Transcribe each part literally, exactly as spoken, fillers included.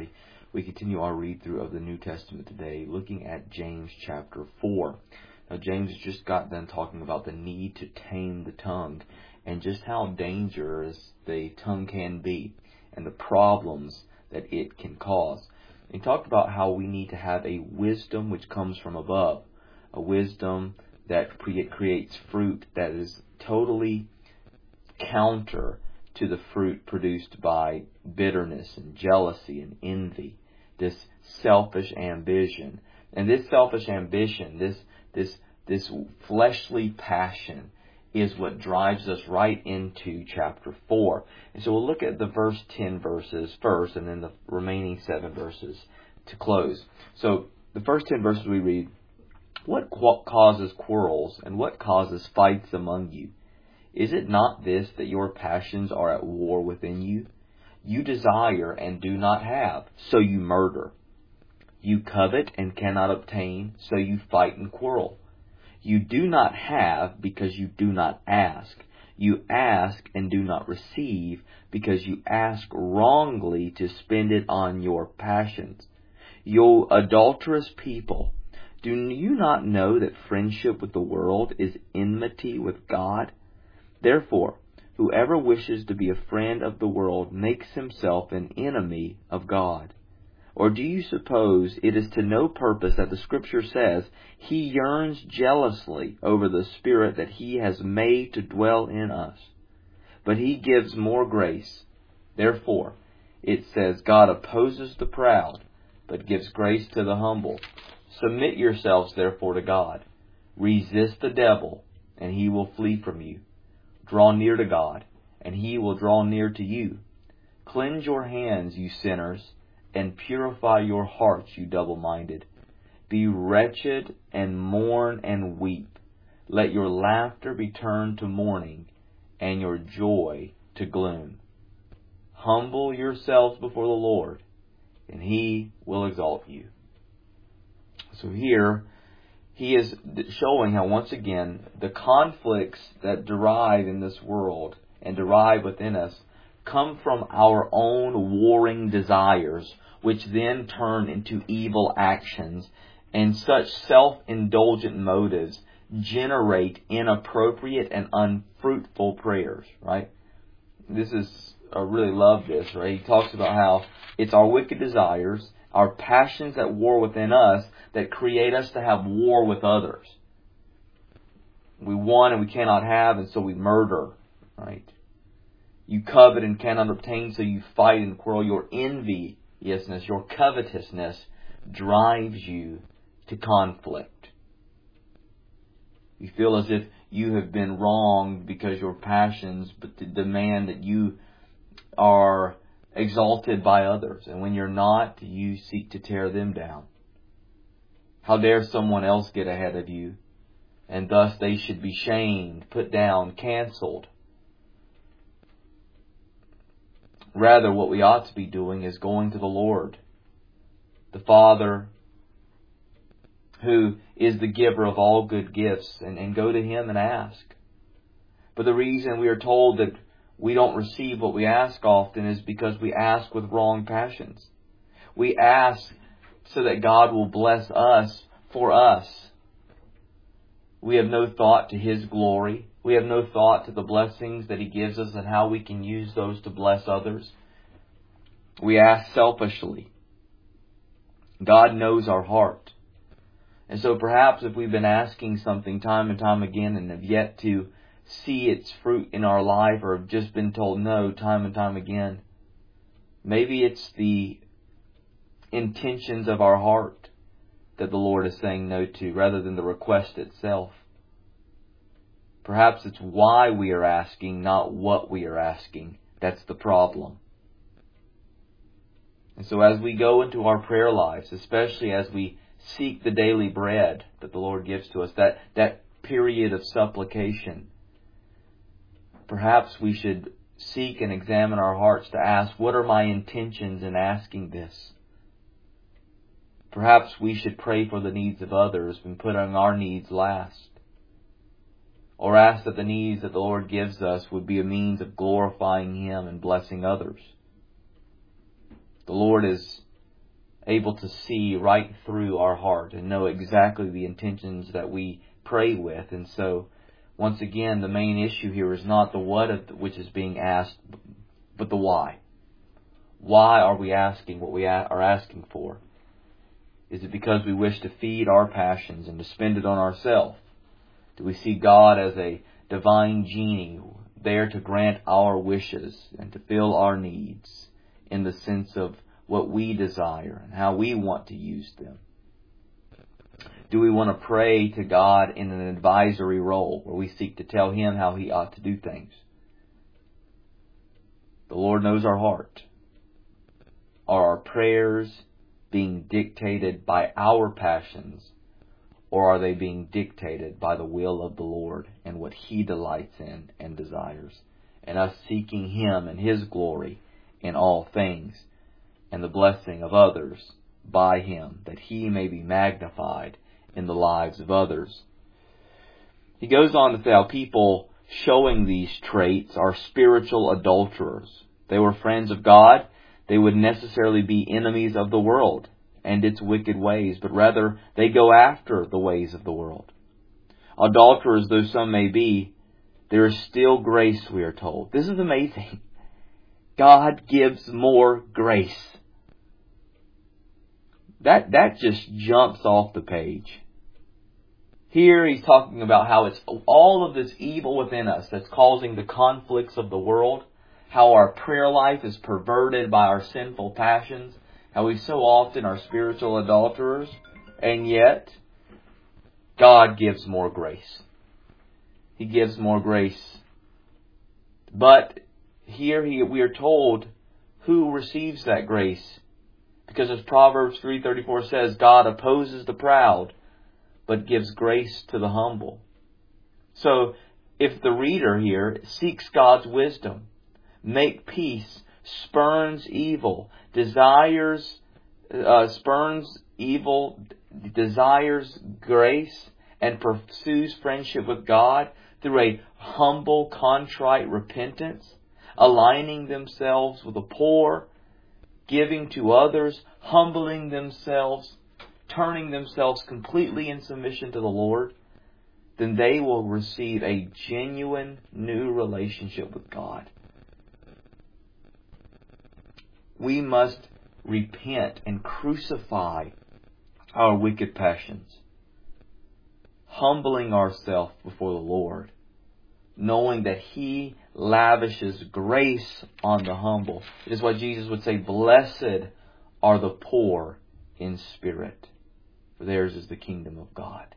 family. We continue our read through of the New Testament today, looking at James chapter four. Now, James just got done talking about the need to tame the tongue and just how dangerous the tongue can be and the problems that it can cause. He talked about how we need to have a wisdom which comes from above, a wisdom that pre- creates fruit that is totally counter to the fruit produced by bitterness and jealousy and envy, this selfish ambition. And this selfish ambition, this this this fleshly passion is what drives us right into chapter four. And so we'll look at the verse ten verses first and then the remaining seven verses to close. So the first ten verses we read, "What causes quarrels and what causes fights among you? Is it not this, that your passions are at war within you? You desire and do not have, so you murder. You covet and cannot obtain, so you fight and quarrel. You do not have because you do not ask. You ask and do not receive because you ask wrongly to spend it on your passions. You adulterous people, do you not know that friendship with the world is enmity with God? Therefore, whoever wishes to be a friend of the world makes himself an enemy of God. Or do you suppose it is to no purpose that the Scripture says, He yearns jealously over the Spirit that He has made to dwell in us? But He gives more grace. Therefore, it says, God opposes the proud, but gives grace to the humble. Submit yourselves therefore to God. Resist the devil, and he will flee from you. Draw near to God, and He will draw near to you. Cleanse your hands, you sinners, and purify your hearts, you double-minded. Be wretched and mourn and weep. Let your laughter be turned to mourning, and your joy to gloom. Humble yourselves before the Lord, and He will exalt you." So here, he is showing how, once again, the conflicts that derive in this world and derive within us come from our own warring desires, which then turn into evil actions. And such self-indulgent motives generate inappropriate and unfruitful prayers, right? This is, I really love this, right? He talks about how it's our wicked desires, our passions at war within us, that create us to have war with others. We want and we cannot have, and so we murder, right? You covet and cannot obtain, so you fight and quarrel. Your enviousness, your covetousness drives you to conflict. You feel as if you have been wronged because your passions but to demand that you are exalted by others. And when you're not, you seek to tear them down. How dare someone else get ahead of you? And thus they should be shamed, put down, canceled. Rather, what we ought to be doing is going to the Lord, the Father, who is the giver of all good gifts, and, and go to Him and ask. But the reason we are told that we don't receive what we ask often is because we ask with wrong passions. We ask so that God will bless us for us. We have no thought to His glory. We have no thought to the blessings that He gives us and how we can use those to bless others. We ask selfishly. God knows our heart. And so perhaps if we've been asking something time and time again and have yet to see its fruit in our life, or have just been told no time and time again, maybe it's the intentions of our heart that the Lord is saying no to, rather than the request itself. Perhaps it's why we are asking, not what we are asking. That's the problem. And so as we go into our prayer lives, especially as we seek the daily bread that the Lord gives to us, that, that period of supplication, perhaps we should seek and examine our hearts to ask, what are my intentions in asking this? Perhaps we should pray for the needs of others and put on our needs last. Or ask that the needs that the Lord gives us would be a means of glorifying Him and blessing others. The Lord is able to see right through our heart and know exactly the intentions that we pray with. And so, once again, the main issue here is not the what of which is being asked, but the why. Why are we asking what we are asking for? Is it because we wish to feed our passions and to spend it on ourselves? Do we see God as a divine genie there to grant our wishes and to fill our needs in the sense of what we desire and how we want to use them? Do we want to pray to God in an advisory role where we seek to tell Him how He ought to do things? The Lord knows our heart. Are our prayers being dictated by our passions, or are they being dictated by the will of the Lord and what He delights in and desires, and us seeking Him and His glory in all things, and the blessing of others by Him, that He may be magnified in the lives of others? He goes on to say how people showing these traits are spiritual adulterers. They were friends of God. They would necessarily be enemies of the world and its wicked ways, but rather they go after the ways of the world. Adulterers though some may be, there is still grace, we are told. This is amazing. God gives more grace. That, that just jumps off the page. Here he's talking about how it's all of this evil within us that's causing the conflicts of the world, how our prayer life is perverted by our sinful passions, how we so often are spiritual adulterers, and yet God gives more grace. He gives more grace. But here he, we are told who receives that grace. Because as Proverbs three thirty-four says, God opposes the proud, but gives grace to the humble. So if the reader here seeks God's wisdom, make peace, spurns evil, desires, uh, spurns evil, desires grace, and pursues friendship with God through a humble, contrite repentance, aligning themselves with the poor, giving to others, humbling themselves, turning themselves completely in submission to the Lord, then they will receive a genuine new relationship with God. We must repent and crucify our wicked passions, humbling ourselves before the Lord, knowing that He lavishes grace on the humble. It is why Jesus would say, blessed are the poor in spirit, for theirs is the kingdom of God.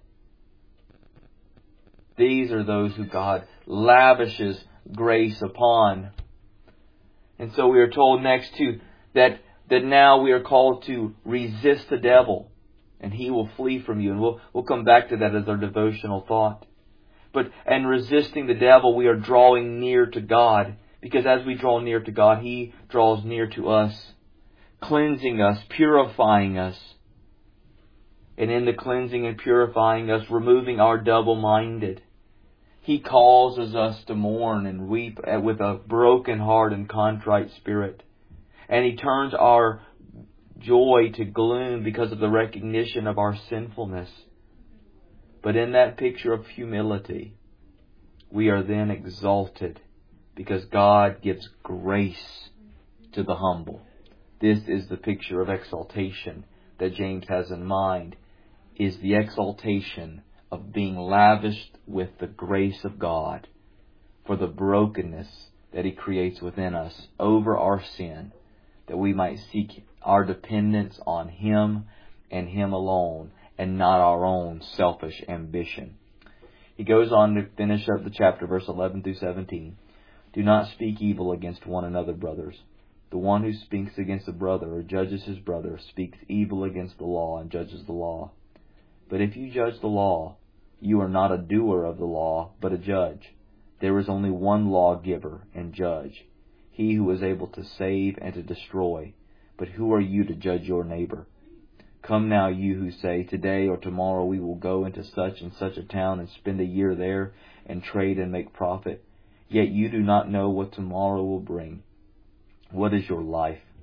These are those who God lavishes grace upon. And so we are told next too that, that now we are called to resist the devil and he will flee from you. And we'll, we'll come back to that as our devotional thought. But, and resisting the devil, we are drawing near to God, because as we draw near to God, He draws near to us, cleansing us, purifying us. And in the cleansing and purifying us, removing our double-minded, He causes us to mourn and weep with a broken heart and contrite spirit. And He turns our joy to gloom because of the recognition of our sinfulness. But in that picture of humility, we are then exalted because God gives grace to the humble. This is the picture of exaltation that James has in mind, is the exaltation of being lavished with the grace of God for the brokenness that He creates within us over our sin, that we might seek our dependence on Him and Him alone, and not our own selfish ambition. He goes on to finish up the chapter, verse eleven through seventeen. Do not speak evil against one another, brothers. The one who speaks against a brother or judges his brother speaks evil against the law and judges the law. But if you judge the law, you are not a doer of the law, but a judge. There is only one lawgiver and judge, He who is able to save and to destroy. But who are you to judge your neighbor? Come now, you who say, today or tomorrow we will go into such and such a town and spend a year there and trade and make profit. Yet you do not know what tomorrow will bring. What is your life?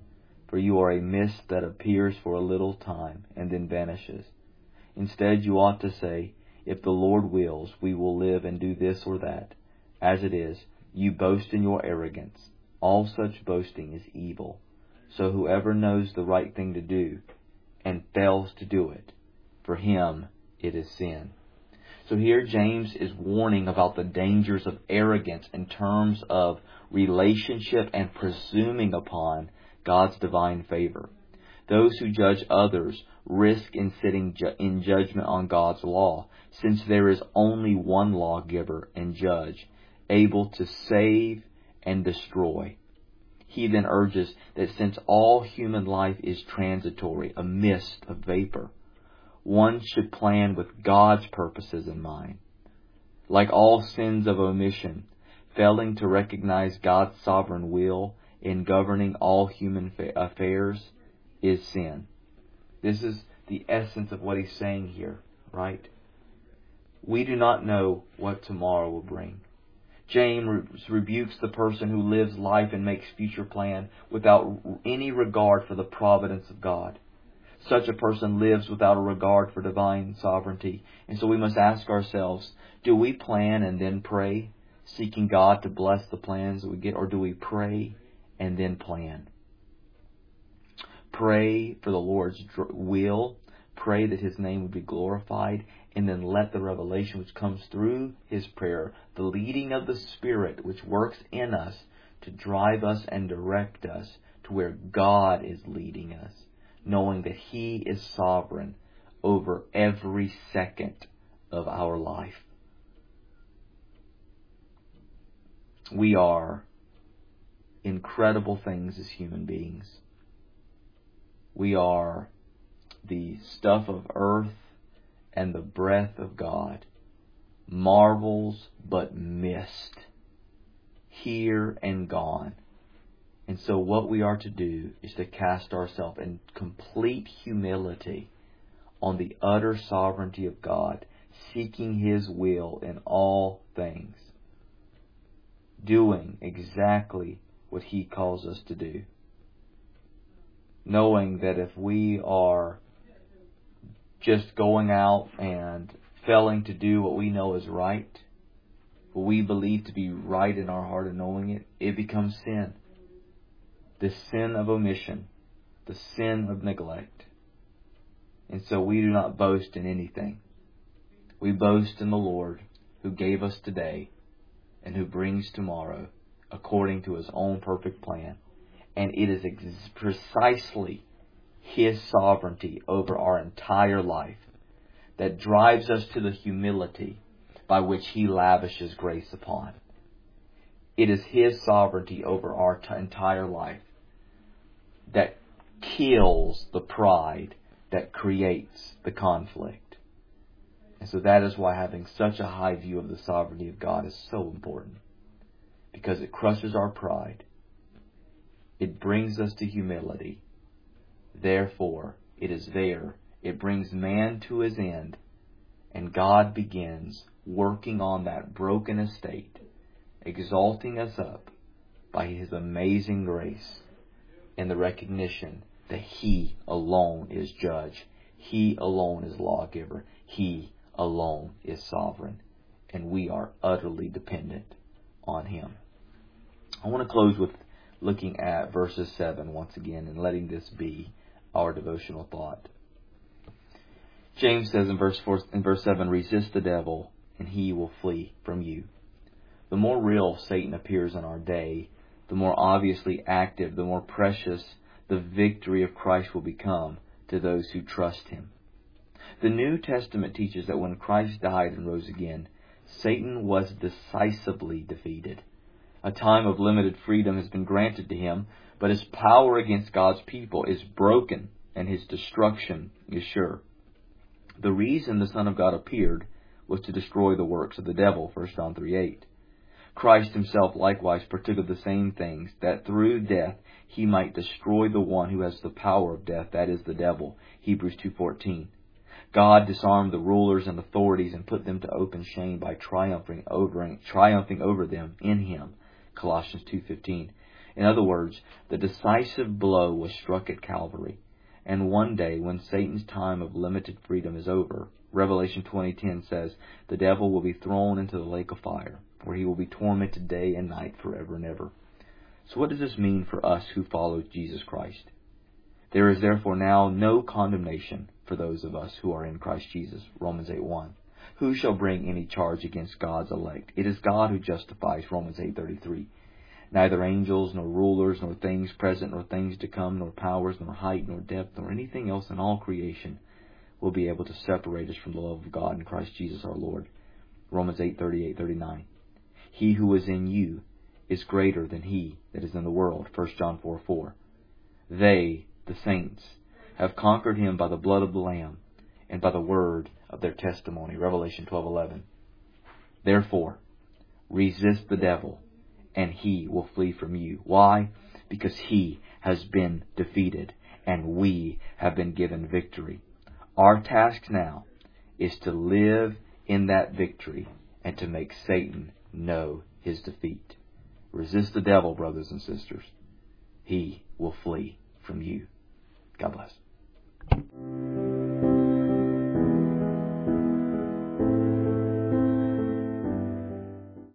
for you are a mist that appears for a little time and then vanishes. Instead, you ought to say, if the Lord wills, we will live and do this or that. As it is, you boast in your arrogance. All such boasting is evil. So whoever knows the right thing to do and fails to do it, for him it is sin. So here James is warning about the dangers of arrogance in terms of relationship and presuming upon God's divine favor. Those who judge others risk in sitting ju- in judgment on God's law, since there is only one lawgiver and judge, able to save and destroy. He then urges that since all human life is transitory, a mist, a vapor, one should plan with God's purposes in mind. Like all sins of omission, failing to recognize God's sovereign will in governing all human affairs is sin. This is the essence of what he's saying here, right? We do not know what tomorrow will bring. James rebukes the person who lives life and makes future plan without any regard for the providence of God. Such a person lives without a regard for divine sovereignty. And so we must ask ourselves, do we plan and then pray, seeking God to bless the plans that we get, or do we pray and then plan? Pray for the Lord's will, pray that His name would be glorified, and then let the revelation which comes through His prayer, the leading of the Spirit which works in us to drive us and direct us to where God is leading us, knowing that He is sovereign over every second of our life. We are incredible things as human beings. We are the stuff of earth and the breath of God, marvels but mist, here and gone. And so what we are to do is to cast ourselves in complete humility on the utter sovereignty of God, seeking His will in all things, doing exactly what He calls us to do, knowing that if we are just going out and failing to do what we know is right, what we believe to be right in our heart and knowing it, it becomes sin. The sin of omission, the sin of neglect. And so we do not boast in anything. We boast in the Lord who gave us today and who brings tomorrow according to His own perfect plan. And it is ex- precisely His sovereignty over our entire life that drives us to the humility by which He lavishes grace upon. It is His sovereignty over our t- entire life that kills the pride that creates the conflict. And so that is why having such a high view of the sovereignty of God is so important. Because it crushes our pride. It brings us to humility. Therefore, it is there. It brings man to his end. And God begins working on that broken estate, exalting us up by His amazing grace and the recognition that He alone is judge. He alone is lawgiver. He alone is sovereign. And we are utterly dependent on Him. I want to close with looking at verses seven once again and letting this be our devotional thought. James says in verse four, in verse seven, resist the devil and he will flee from you. The more real Satan appears in our day, the more obviously active, the more precious the victory of Christ will become to those who trust Him. The New Testament teaches that when Christ died and rose again, Satan was decisively defeated. A time of limited freedom has been granted to him, but his power against God's people is broken and his destruction is sure. The reason the Son of God appeared was to destroy the works of the devil, First John three eight. Christ Himself likewise partook of the same things, that through death He might destroy the one who has the power of death, that is, the devil, Hebrews two fourteen. God disarmed the rulers and authorities and put them to open shame by triumphing over, triumphing over them in Him, Colossians two fifteen. In other words, the decisive blow was struck at Calvary. And one day, when Satan's time of limited freedom is over, Revelation twenty ten says, the devil will be thrown into the lake of fire, where he will be tormented day and night forever and ever. So what does this mean for us who follow Jesus Christ? There is therefore now no condemnation for those of us who are in Christ Jesus, Romans eight one. Who shall bring any charge against God's elect? It is God who justifies, Romans eight thirty-three. Neither angels, nor rulers, nor things present, nor things to come, nor powers, nor height, nor depth, nor anything else in all creation will be able to separate us from the love of God in Christ Jesus our Lord. Romans eight thirty-eight thirty-nine. He who is in you is greater than he that is in the world, First John four four. They, the saints, have conquered him by the blood of the Lamb and by the word of their testimony, Revelation twelve eleven. Therefore, resist the devil, and he will flee from you. Why? Because he has been defeated, and we have been given victory. Our task now is to live in that victory and to make Satan know his defeat. Resist the devil, brothers and sisters. He will flee from you. God bless.